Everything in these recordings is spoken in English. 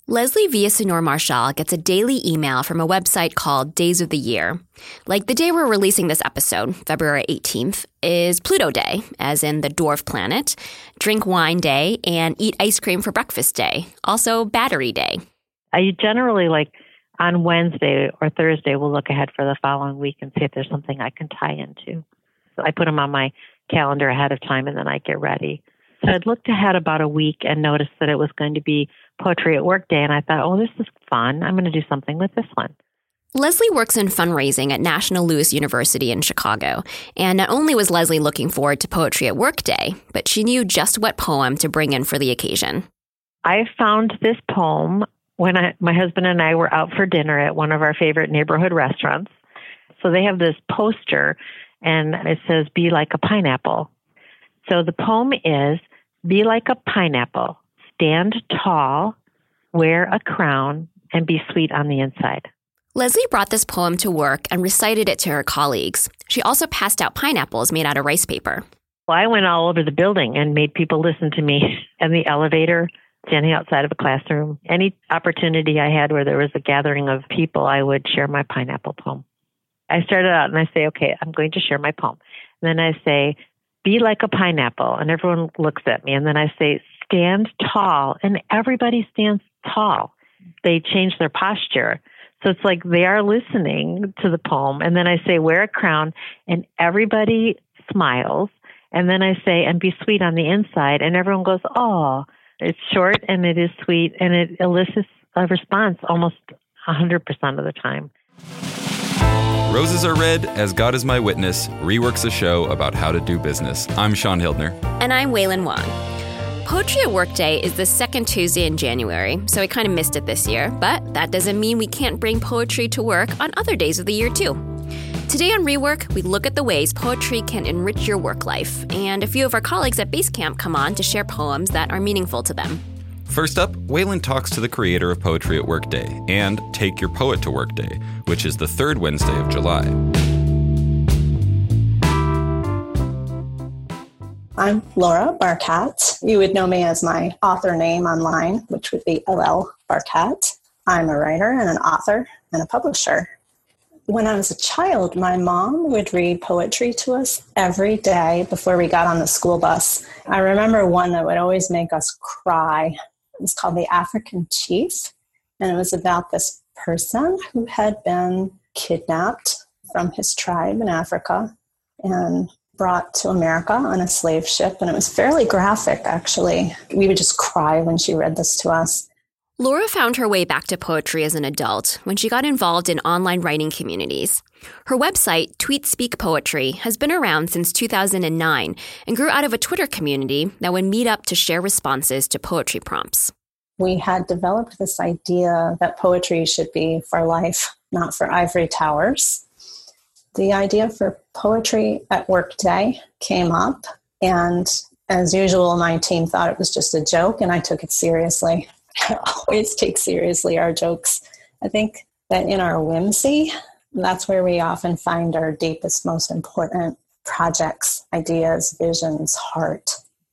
Leslie Villasenor-Marshall gets a daily email from a website called Days of the Year. Like the day we're releasing this episode, February 18th, is Pluto Day, as in the dwarf planet, Drink Wine Day, and Eat Ice Cream for Breakfast Day, also Battery Day. I generally, on Wednesday or Thursday, will look ahead for the following week and see if there's something I can tie into. So I put them on my calendar ahead of time, and then I get ready. So I'd looked ahead about a week and noticed that it was going to be Poetry at Work Day, and I thought, oh, this is fun. I'm going to do something with this one. Leslie works in fundraising at National Louis University in Chicago, and not only was Leslie looking forward to Poetry at Work Day, but she knew just what poem to bring in for the occasion. I found this poem when my husband and I were out for dinner at one of our favorite neighborhood restaurants. So they have this poster, and it says, "Be like a pineapple." So the poem is, "Be like a pineapple, stand tall, wear a crown, and be sweet on the inside." Leslie brought this poem to work and recited it to her colleagues. She also passed out pineapples made out of rice paper. Well, I went all over the building and made people listen to me in the elevator, standing outside of a classroom. Any opportunity I had where there was a gathering of people, I would share my pineapple poem. I started out and I say, okay, I'm going to share my poem. And then I say, "Be like a pineapple," and everyone looks at me. And then I say, "Stand tall," and everybody stands tall. They change their posture. So it's like they are listening to the poem. And then I say, "Wear a crown," and everybody smiles. And then I say, "And be sweet on the inside," and everyone goes, "Oh." It's short and it is sweet, and it elicits a response almost 100% of the time. Roses Are Red, As God Is My Witness, reworks a show about how to do business. I'm Sean Hildner. And I'm Waylon Wong. Poetry at Work Day is the second Tuesday in January, so we kind of missed it this year, but that doesn't mean we can't bring poetry to work on other days of the year too. Today on Rework, we look at the ways poetry can enrich your work life, and a few of our colleagues at Basecamp come on to share poems that are meaningful to them. First up, Waylon talks to the creator of Poetry at Work Day and Take Your Poet to Work Day, which is the third Wednesday of July. I'm Laura Barkat. You would know me as my author name online, which would be LL Barkat. I'm a writer and an author and a publisher. When I was a child, my mom would read poetry to us every day before we got on the school bus. I remember one that would always make us cry. It was called The African Chief, and it was about this person who had been kidnapped from his tribe in Africa and brought to America on a slave ship, and it was fairly graphic, actually. We would just cry when she read this to us. Laura found her way back to poetry as an adult when she got involved in online writing communities. Her website, Tweet Speak Poetry, has been around since 2009 and grew out of a Twitter community that would meet up to share responses to poetry prompts. We had developed this idea that poetry should be for life, not for ivory towers. The idea for Poetry at Work Day came up, and as usual, my team thought it was just a joke, and I took it seriously. I always take seriously our jokes. I think that in our whimsy, that's where we often find our deepest, most important projects, ideas, visions, heart.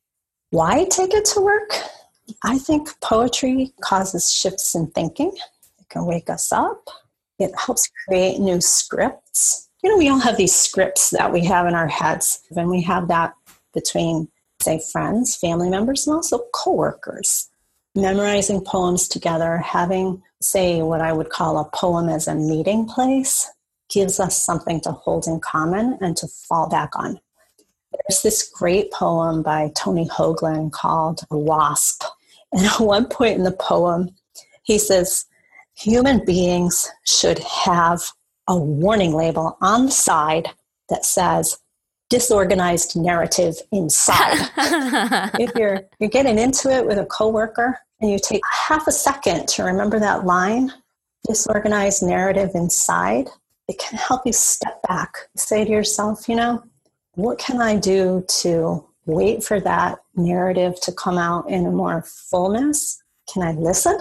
Why take it to work? I think poetry causes shifts in thinking. It can wake us up. It helps create new scripts. We all have these scripts that we have in our heads, and we have that between, say, friends, family members, and also coworkers. Memorizing poems together, having, say, what I would call a poem as a meeting place, gives us something to hold in common and to fall back on. There's this great poem by Tony Hoagland called Wasp. And at one point in the poem, he says, human beings should have a warning label on the side that says, disorganized narrative inside. If you're getting into it with a coworker and you take half a second to remember that line, disorganized narrative inside, it can help you step back. Say to yourself, what can I do to wait for that narrative to come out in a more fullness? Can I listen?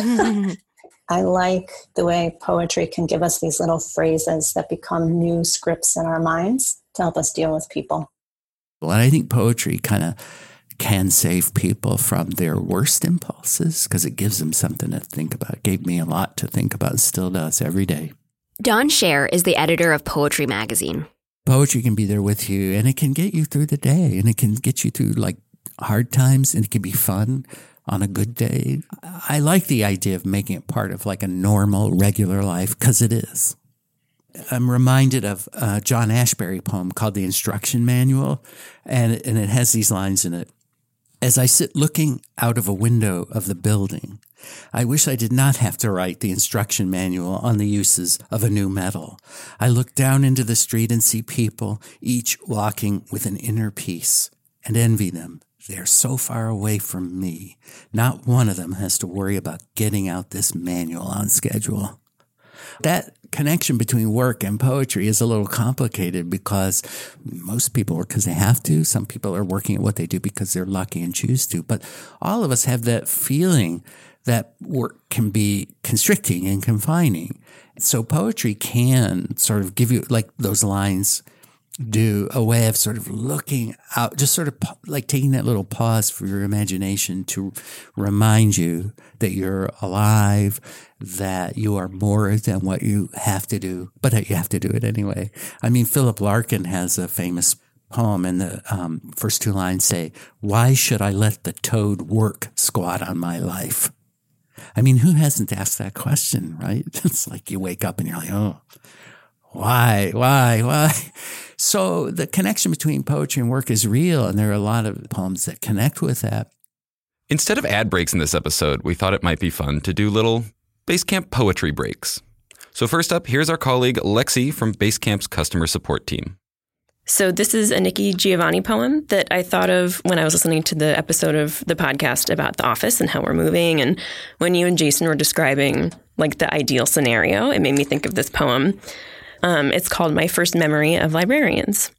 I like the way poetry can give us these little phrases that become new scripts in our minds to help us deal with people. Well, and I think poetry kind of can save people from their worst impulses because it gives them something to think about. It gave me a lot to think about and still does every day. Don Scher is the editor of Poetry Magazine. Poetry can be there with you, and it can get you through the day, and it can get you through like hard times, and it can be fun on a good day. I like the idea of making it part of like a normal, regular life because it is. I'm reminded of a John Ashbery poem called The Instruction Manual, and it has these lines in it. As I sit looking out of a window of the building, I wish I did not have to write the instruction manual on the uses of a new metal. I look down into the street and see people, each walking with an inner peace, and envy them. They are so far away from me. Not one of them has to worry about getting out this manual on schedule. That connection between work and poetry is a little complicated because most people work because they have to. Some people are working at what they do because they're lucky and choose to. But all of us have that feeling that work can be constricting and confining. So poetry can sort of give you, like those lines do, a way of sort of looking out, just sort of like taking that little pause for your imagination to remind you that you're alive, that you are more than what you have to do, but that you have to do it anyway. I mean, Philip Larkin has a famous poem, and the first two lines say, "Why should I let the toad work squat on my life?" I mean, who hasn't asked that question, right? It's like you wake up and you're like, oh, why? So the connection between poetry and work is real, and there are a lot of poems that connect with that. Instead of ad breaks in this episode, we thought it might be fun to do little Basecamp poetry breaks. So first up, here's our colleague Lexi from Basecamp's customer support team. So this is a Nikki Giovanni poem that I thought of when I was listening to the episode of the podcast about the office and how we're moving. And when you and Jason were describing like the ideal scenario, it made me think of this poem. It's called My First Memory of Librarians.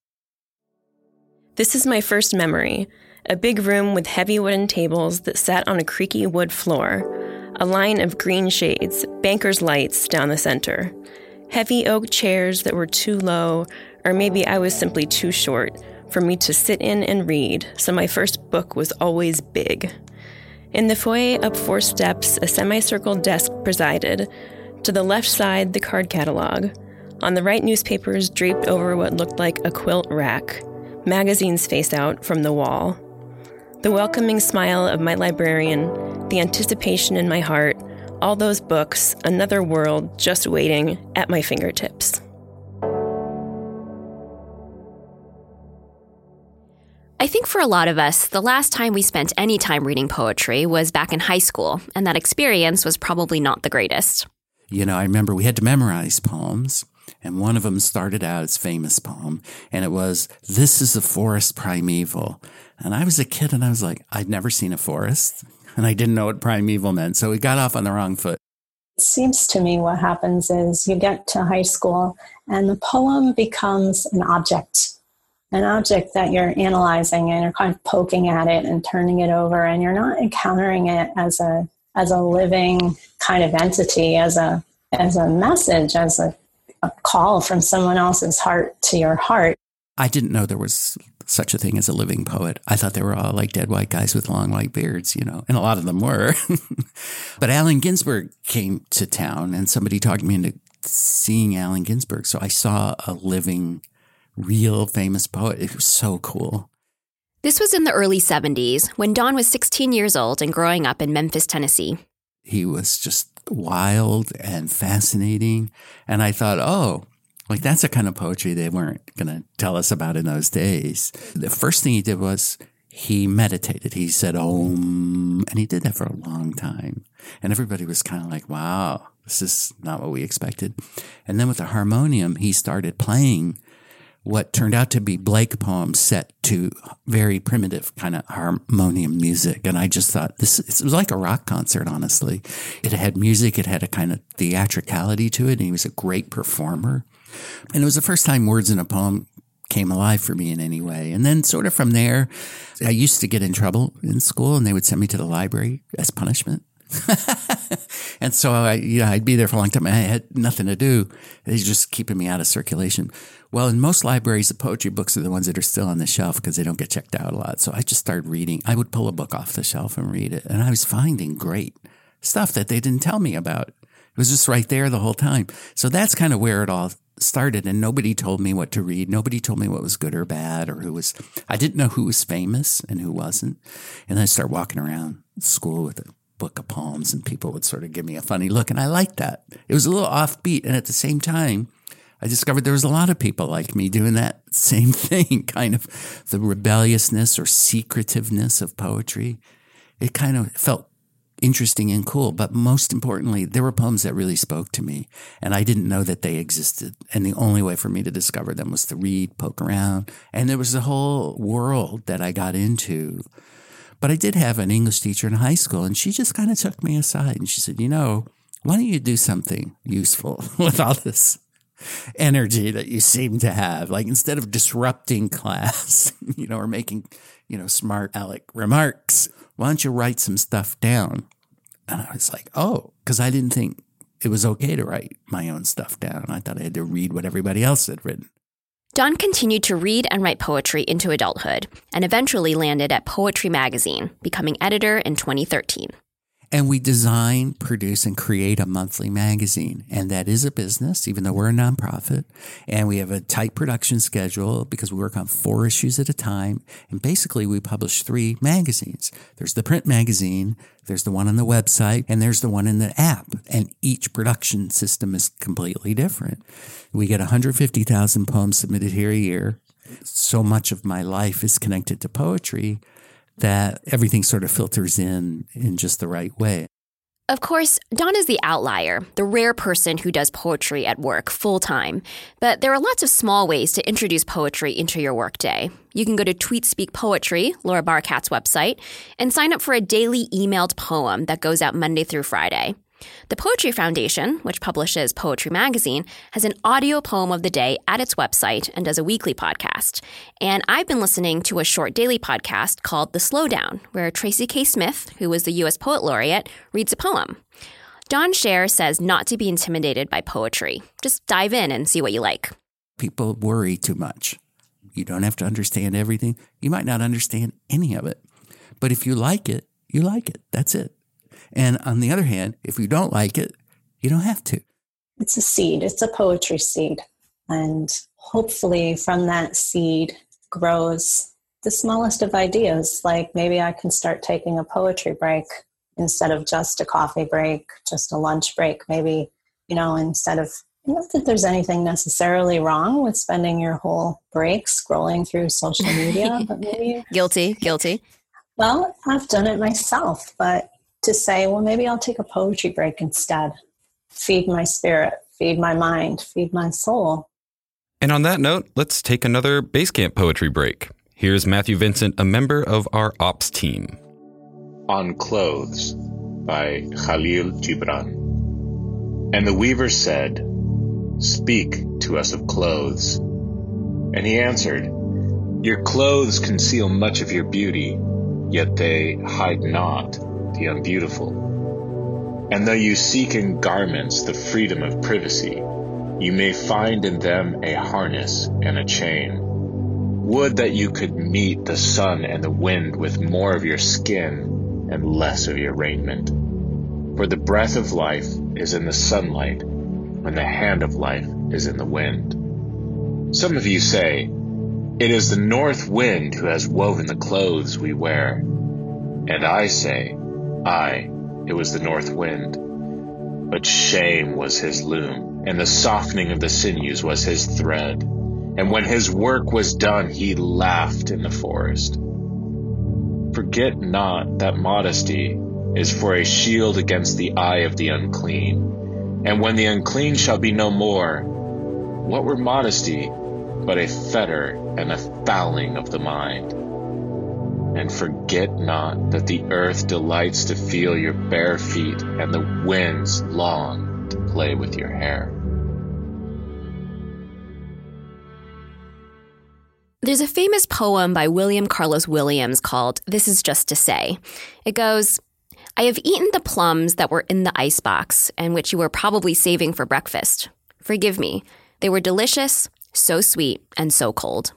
This is my first memory, a big room with heavy wooden tables that sat on a creaky wood floor, a line of green shades, banker's lights down the center, heavy oak chairs that were too low, or maybe I was simply too short for me to sit in and read, so my first book was always big. In the foyer up 4 steps, a semicircle desk presided. To the left side, the card catalog. On the right, newspapers draped over what looked like a quilt rack. Magazines face out from the wall. The welcoming smile of my librarian, the anticipation in my heart, all those books, another world just waiting at my fingertips. I think for a lot of us, the last time we spent any time reading poetry was back in high school, and that experience was probably not the greatest. You know, I remember we had to memorize poems, and one of them started out as famous poem, and it was, "This is the forest primeval." And I was a kid, and I was like, I'd never seen a forest, and I didn't know what primeval meant, so we got off on the wrong foot. It seems to me what happens is you get to high school, and the poem becomes an object that you're analyzing, and you're kind of poking at it and turning it over, and you're not encountering it as a living kind of entity, as a message, as a call from someone else's heart to your heart. I didn't know there was such a thing as a living poet. I thought they were all like dead white guys with long white beards, you know, and a lot of them were. But Allen Ginsberg came to town, and somebody talked me into seeing Allen Ginsberg. So I saw a living, real famous poet. It was so cool. This was in the early 70s, when Don was 16 years old and growing up in Memphis, Tennessee. He was just wild and fascinating. And I thought, oh, like that's a kind of poetry they weren't going to tell us about in those days. The first thing he did was he meditated. He said, Om, and he did that for a long time. And everybody was kind of like, wow, this is not what we expected. And then with the harmonium, he started playing what turned out to be Blake poems set to very primitive kind of harmonium music. And I just thought it was like a rock concert, honestly. It had music. It had a kind of theatricality to it. And he was a great performer. And it was the first time words in a poem came alive for me in any way. And then sort of from there, I used to get in trouble in school, and they would send me to the library as punishment. And so I'd be there for a long time. I had nothing to do. They were just keeping me out of circulation. Well, in most libraries, the poetry books are the ones that are still on the shelf because they don't get checked out a lot. So I just started reading. I would pull a book off the shelf and read it. And I was finding great stuff that they didn't tell me about. It was just right there the whole time. So that's kind of where it all started. And nobody told me what to read. Nobody told me what was good or bad or who was. I didn't know who was famous and who wasn't. And then I started walking around school with a book of poems and people would sort of give me a funny look. And I liked that. It was a little offbeat. And at the same time, I discovered there was a lot of people like me doing that same thing, kind of the rebelliousness or secretiveness of poetry. It kind of felt interesting and cool. But most importantly, there were poems that really spoke to me, and I didn't know that they existed. And the only way for me to discover them was to read, poke around. And there was a whole world that I got into. But I did have an English teacher in high school, and she just kind of took me aside and she said, why don't you do something useful with all this energy that you seem to have? Like, instead of disrupting class, or making, smart aleck remarks, why don't you write some stuff down? And I was like, oh, because I didn't think it was okay to write my own stuff down. I thought I had to read what everybody else had written. Don continued to read and write poetry into adulthood and eventually landed at Poetry Magazine, becoming editor in 2013. And we design, produce, and create a monthly magazine. And that is a business, even though we're a nonprofit. And we have a tight production schedule because we work on 4 issues at a time. And basically, we publish 3 magazines. There's the print magazine, there's the one on the website, and there's the one in the app. And each production system is completely different. We get 150,000 poems submitted here a year. So much of my life is connected to poetry that everything sort of filters in just the right way. Of course, Don is the outlier, the rare person who does poetry at work full-time. But there are lots of small ways to introduce poetry into your workday. You can go to Tweet Speak Poetry, Laura Barkat's website, and sign up for a daily emailed poem that goes out Monday through Friday. The Poetry Foundation, which publishes Poetry Magazine, has an audio poem of the day at its website and does a weekly podcast. And I've been listening to a short daily podcast called The Slowdown, where Tracy K. Smith, who was the U.S. Poet Laureate, reads a poem. Don Scher says not to be intimidated by poetry. Just dive in and see what you like. People worry too much. You don't have to understand everything. You might not understand any of it. But if you like it, you like it. That's it. And on the other hand, if you don't like it, you don't have to. It's a seed. It's a poetry seed. And hopefully from that seed grows the smallest of ideas. Like maybe I can start taking a poetry break instead of just a coffee break, just a lunch break. Maybe, instead of, not that there's anything necessarily wrong with spending your whole break scrolling through social media, but maybe... Guilty. Well, I've done it myself, but to say, well, maybe I'll take a poetry break instead. Feed my spirit, feed my mind, feed my soul. And on that note, let's take another Basecamp poetry break. Here's Matthew Vincent, a member of our ops team. On Clothes by Khalil Gibran. And the weaver said, "Speak to us of clothes." And he answered, "Your clothes conceal much of your beauty, yet they hide not the unbeautiful. And though you seek in garments the freedom of privacy, you may find in them a harness and a chain. Would that you could meet the sun and the wind with more of your skin and less of your raiment. For the breath of life is in the sunlight, when the hand of life is in the wind. Some of you say, it is the north wind who has woven the clothes we wear. And I say, aye, it was the north wind. But shame was his loom, and the softening of the sinews was his thread. And when his work was done, he laughed in the forest. Forget not that modesty is for a shield against the eye of the unclean. And when the unclean shall be no more, what were modesty but a fetter and a fouling of the mind? And forget not that the earth delights to feel your bare feet, and the winds long to play with your hair. There's a famous poem by William Carlos Williams called This Is Just to Say. It goes, I have eaten the plums that were in the icebox and which you were probably saving for breakfast. Forgive me. They were delicious So sweet and so cold.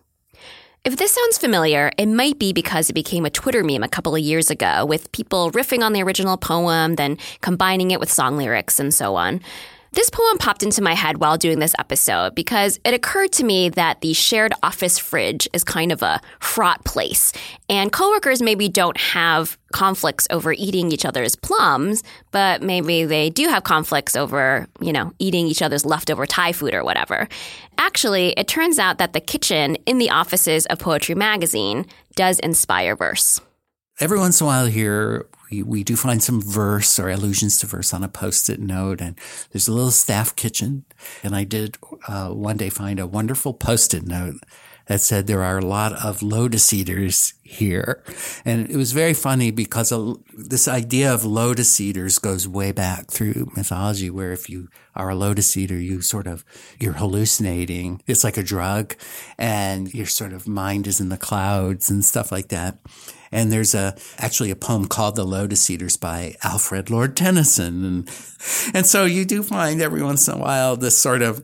If this sounds familiar, it might be because it became a Twitter meme a couple of years ago, with people riffing on the original poem, then combining it with song lyrics and so on. This poem popped into my head while doing this episode because it occurred to me that the shared office fridge is kind of a fraught place, and coworkers maybe don't have conflicts over eating each other's plums, but maybe they do have conflicts over, eating each other's leftover Thai food or whatever. Actually, it turns out that the kitchen in the offices of Poetry Magazine does inspire verse. Every once in a while here, we do find some verse or allusions to verse on a Post-it note, and there's a little staff kitchen. And I did one day find a wonderful Post-it note that said there are a lot of lotus eaters here. And it was very funny because this idea of lotus eaters goes way back through mythology, where if you are a lotus eater, you're hallucinating. It's like a drug, and your sort of mind is in the clouds and stuff like that. And there's actually a poem called The Lotus Eaters by Alfred Lord Tennyson. And so you do find every once in a while this sort of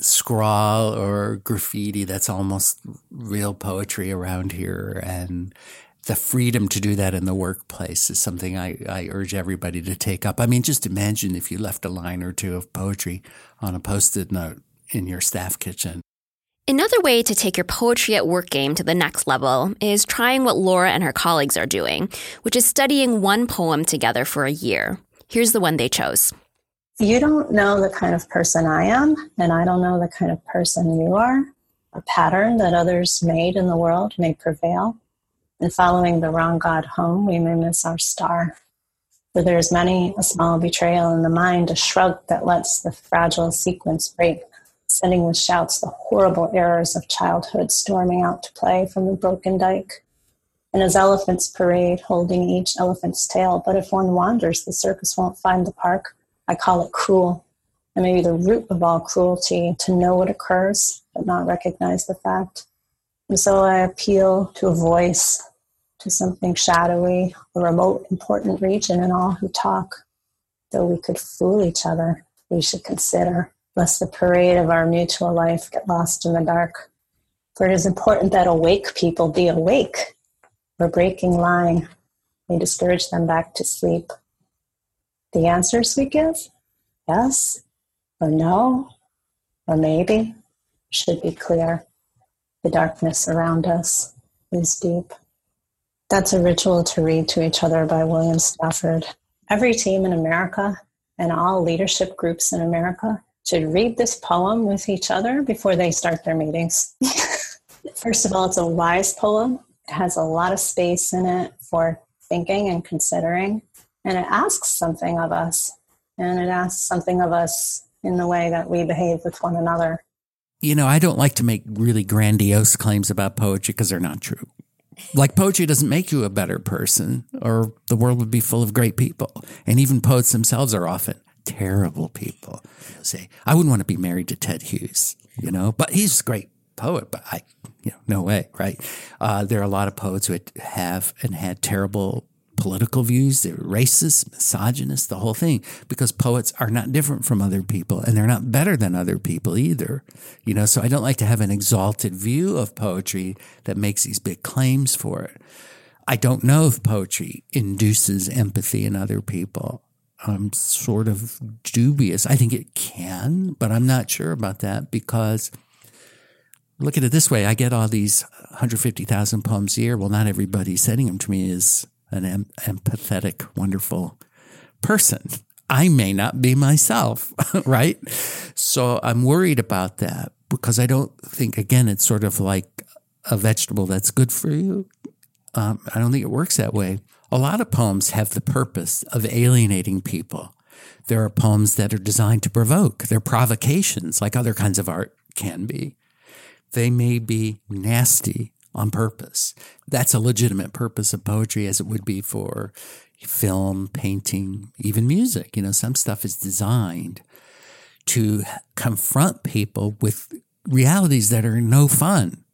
scrawl or graffiti that's almost real poetry around here. And the freedom to do that in the workplace is something I urge everybody to take up. I mean, just imagine if you left a line or two of poetry on a Post-it note in your staff kitchen. Another way to take your poetry at work game to the next level is trying what Laura and her colleagues are doing, which is studying one poem together for a year. Here's the one they chose. You don't know the kind of person I am, and I don't know the kind of person you are. A pattern that others made in the world may prevail. And following the wrong God home, we may miss our star. For there is many a small betrayal in the mind, a shrug that lets the fragile sequence break, sending with shouts the horrible errors of childhood storming out to play from the broken dike. And as elephants parade, holding each elephant's tail, but if one wanders, the circus won't find the park. I call it cruel, and maybe the root of all cruelty, to know what occurs, but not recognize the fact. And so I appeal to a voice, to something shadowy, a remote, important region in all who talk. Though we could fool each other, we should consider, lest the parade of our mutual life get lost in the dark. For it is important that awake people be awake, or breaking line may discourage them back to sleep. The answers we give, yes, or no, or maybe, should be clear. The darkness around us is deep. That's a ritual to read to each other by William Stafford. Every team in America and all leadership groups in America should read this poem with each other before they start their meetings. First of all, it's a wise poem. It has a lot of space in it for thinking and considering, and it asks something of us. And it asks something of us in the way that we behave with one another. I don't like to make really grandiose claims about poetry because they're not true. Like, poetry doesn't make you a better person, or the world would be full of great people. And even poets themselves are often terrible people. Say, I wouldn't want to be married to Ted Hughes, but he's a great poet, but no way, right? There are a lot of poets who have and had terrible political views. They're racist, misogynist, the whole thing, because poets are not different from other people, and they're not better than other people either. So I don't like to have an exalted view of poetry that makes these big claims for it. I don't know if poetry induces empathy in other people. I'm sort of dubious. I think it can, but I'm not sure about that, because look at it this way. I get all these 150,000 poems a year. Well, not everybody sending them to me is an empathetic, wonderful person. I may not be myself, right? So I'm worried about that, because I don't think, again, it's sort of like a vegetable that's good for you. I don't think it works that way. A lot of poems have the purpose of alienating people. There are poems that are designed to provoke. They're provocations, like other kinds of art can be. They may be nasty on purpose. That's a legitimate purpose of poetry, as it would be for film, painting, even music. Some stuff is designed to confront people with realities that are no fun.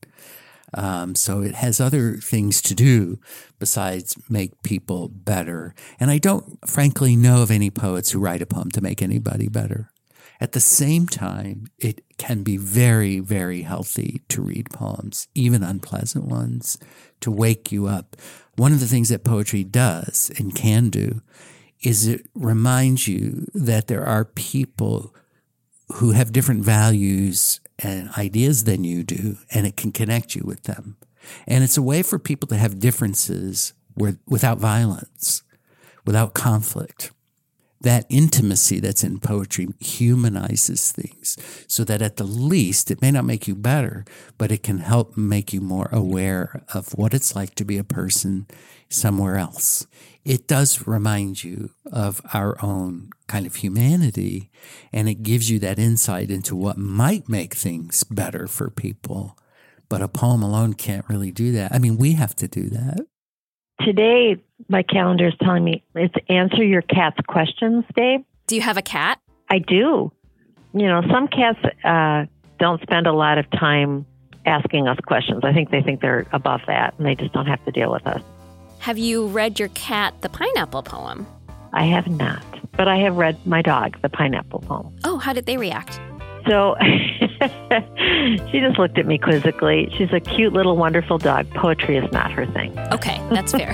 So it has other things to do besides make people better. And I don't, frankly, know of any poets who write a poem to make anybody better. At the same time, it can be very, very healthy to read poems, even unpleasant ones, to wake you up. One of the things that poetry does and can do is it reminds you that there are people who have different values and ideas than you do, and it can connect you with them. And it's a way for people to have differences without violence, without conflict. That intimacy that's in poetry humanizes things so that at the least, it may not make you better, but it can help make you more aware of what it's like to be a person somewhere else. It does remind you of our own kind of humanity, and it gives you that insight into what might make things better for people. But a poem alone can't really do that. I mean, we have to do that. Today, my calendar is telling me it's Answer Your Cat's Questions Day. Do you have a cat? I do. Some cats don't spend a lot of time asking us questions. I think they think they're above that, and they just don't have to deal with us. Have you read your cat the pineapple poem? I have not, but I have read my dog the pineapple poem. Oh, how did they react? So she just looked at me quizzically. She's a cute little wonderful dog. Poetry is not her thing. Okay, that's fair.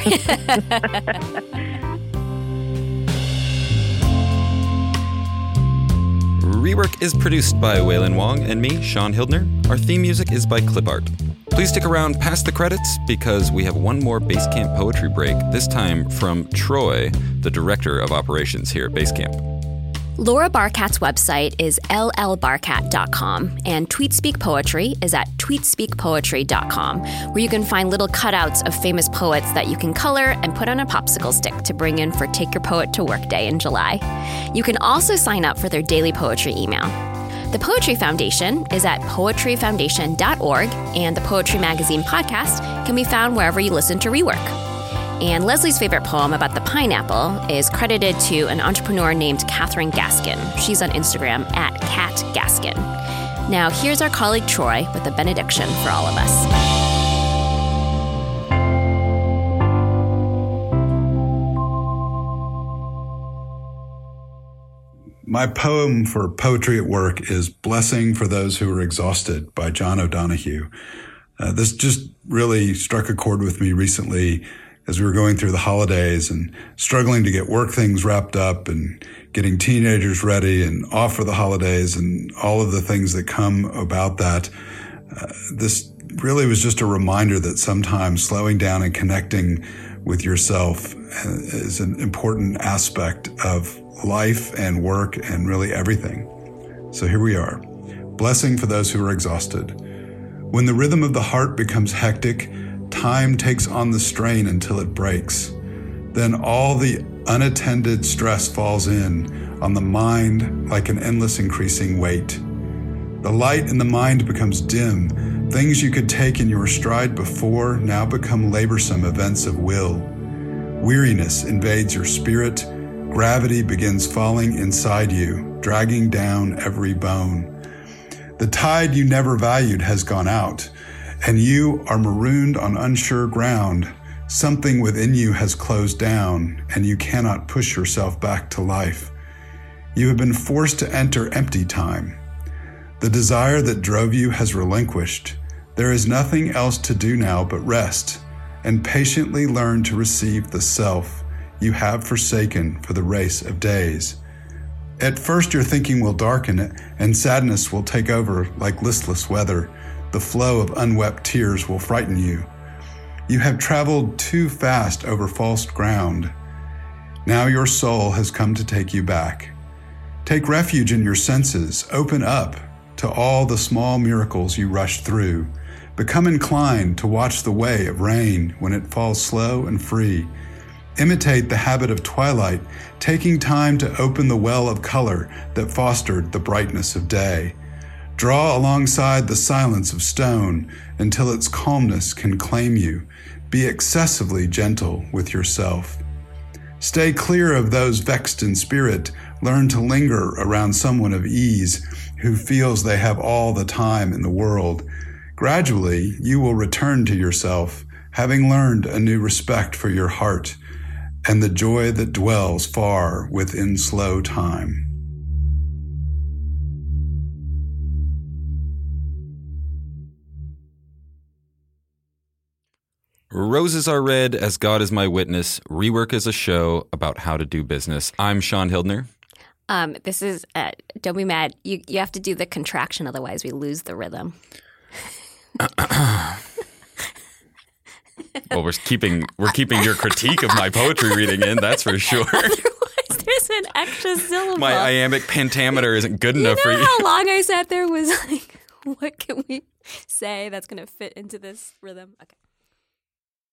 Rework is produced by Waylon Wong and me, Sean Hildner. Our theme music is by Clipart. Please stick around past the credits because we have one more Basecamp poetry break, this time from Troy, the director of operations here at Basecamp. Laura Barkat's website is llbarkat.com, and TweetSpeak Poetry is at tweetspeakpoetry.com, where you can find little cutouts of famous poets that you can color and put on a popsicle stick to bring in for Take Your Poet to Work Day in July. You can also sign up for their daily poetry email. The Poetry Foundation is at poetryfoundation.org, and the Poetry Magazine podcast can be found wherever you listen to Rework. And Leslie's favorite poem about the pineapple is credited to an entrepreneur named Catherine Gaskin. She's on Instagram at @catgaskin. Now, here's our colleague Troy with a benediction for all of us. My poem for Poetry at Work is Blessing for Those Who Are Exhausted by John O'Donohue. This just really struck a chord with me recently as we were going through the holidays and struggling to get work things wrapped up and getting teenagers ready and off for the holidays and all of the things that come about that. This really was just a reminder that sometimes slowing down and connecting with yourself is an important aspect of life and work and really everything. So here we are. Blessing for those who are exhausted. When the rhythm of the heart becomes hectic, time takes on the strain until it breaks. Then all the unattended stress falls in on the mind like an endless increasing weight. The light in the mind becomes dim. Things you could take in your stride before now become laborsome events of will. Weariness invades your spirit. Gravity begins falling inside you, dragging down every bone. The tide you never valued has gone out, and you are marooned on unsure ground. Something within you has closed down, and you cannot push yourself back to life. You have been forced to enter empty time. The desire that drove you has relinquished. There is nothing else to do now but rest, and patiently learn to receive the self you have forsaken for the race of days. At first your thinking will darken, and sadness will take over like listless weather. The flow of unwept tears will frighten you. You have traveled too fast over false ground. Now your soul has come to take you back. Take refuge in your senses. Open up to all the small miracles you rush through. Become inclined to watch the way of rain when it falls slow and free. Imitate the habit of twilight, taking time to open the well of color that fostered the brightness of day. Draw alongside the silence of stone until its calmness can claim you. Be excessively gentle with yourself. Stay clear of those vexed in spirit. Learn to linger around someone of ease who feels they have all the time in the world. Gradually, you will return to yourself, having learned a new respect for your heart and the joy that dwells far within slow time. Roses Are Red, As God Is My Witness, Rework is a show about how to do business. I'm Sean Hildner. This is, don't be mad. You have to do the contraction, otherwise we lose the rhythm. Well, we're keeping your critique of my poetry reading in, that's for sure. Otherwise, there's an extra syllable. My iambic pentameter isn't good enough for you. How long I sat there was like, what can we say that's going to fit into this rhythm? Okay.